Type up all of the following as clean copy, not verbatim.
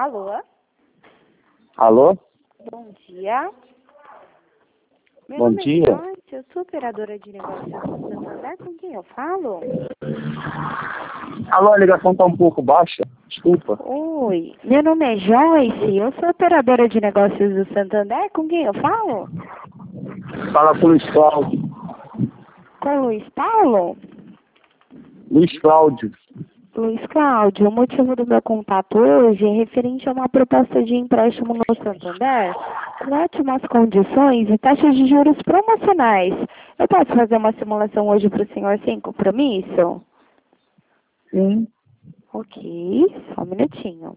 Alô? Alô? Bom dia. Meu Bom nome dia. é Joyce, eu sou operadora de negócios do Santander, com quem eu falo? Alô, a ligação tá um pouco baixa. Desculpa. Oi, meu nome é Joyce, eu sou operadora de negócios do Santander, com quem eu falo? Fala com o Luiz Cláudio. Com o Luiz Paulo? Luiz Cláudio. Luiz Cláudio, o motivo do meu contato hoje é referente a uma proposta de empréstimo no Santander com ótimas condições e taxas de juros promocionais. Eu posso fazer uma simulação hoje para o senhor sem compromisso? Sim. Ok, só um minutinho.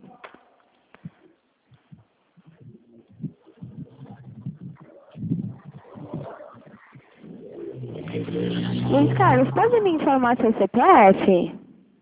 Luiz Carlos, pode me informar seu CPF?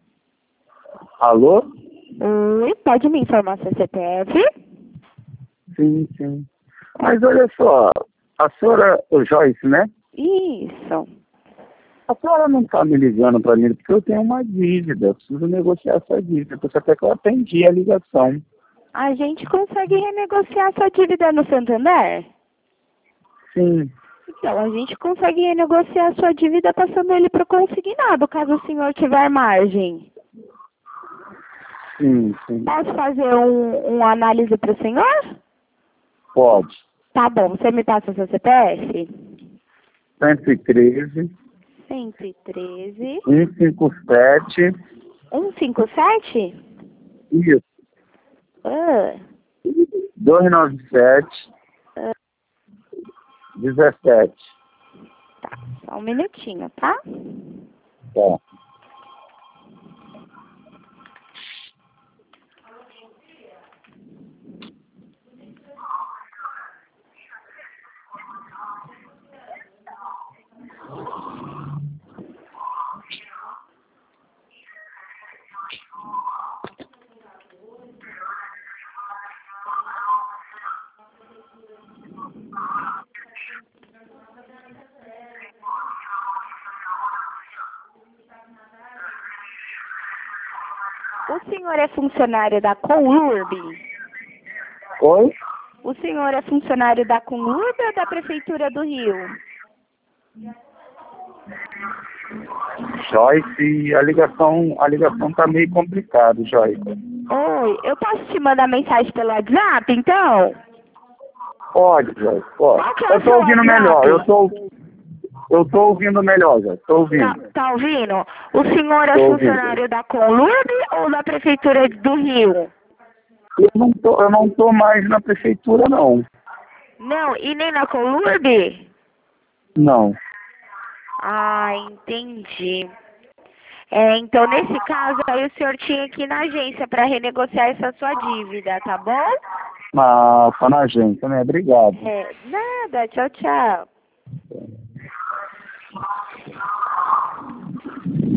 Alô? Oi, pode me informar seu CPF? Sim, sim. Mas olha só, a senhora, o Joyce, né? Isso. A senhora não tá me ligando para mim porque eu tenho uma dívida. Eu preciso negociar essa dívida. Por isso até que eu atendi a ligação. A gente consegue renegociar sua dívida no Santander? Sim. Então, a gente consegue renegociar sua dívida passando ele para o consignado, caso o senhor tiver margem. Sim, sim. Posso fazer uma análise para o senhor? Pode. Tá bom, você me passa o seu CPF? 113 113 157. 157? Isso. Ah, 297 ah, 17. tá, só um minutinho, tá? Tá. O senhor é funcionário da Conlurb? Oi? O senhor é funcionário da Conlurb ou da Prefeitura do Rio? Joyce, a ligação tá meio complicada, Joyce. Oi, eu posso te mandar mensagem pelo WhatsApp, então? Pode, Joyce, pode. Qual que é Eu o tô seu ouvindo melhor, WhatsApp? eu tô ouvindo melhor, Joyce, tô ouvindo. Tá ouvindo? O senhor é Tô ouvindo. funcionário da Conlurb ou da Prefeitura do Rio? Eu não tô mais na prefeitura, não. Não, e nem na Conlurb? Não. Ah, entendi. Então, nesse caso, aí o senhor tinha que ir na agência para renegociar essa sua dívida, tá bom? Ah, tá na agência, né? Obrigado. Nada, tchau, tchau.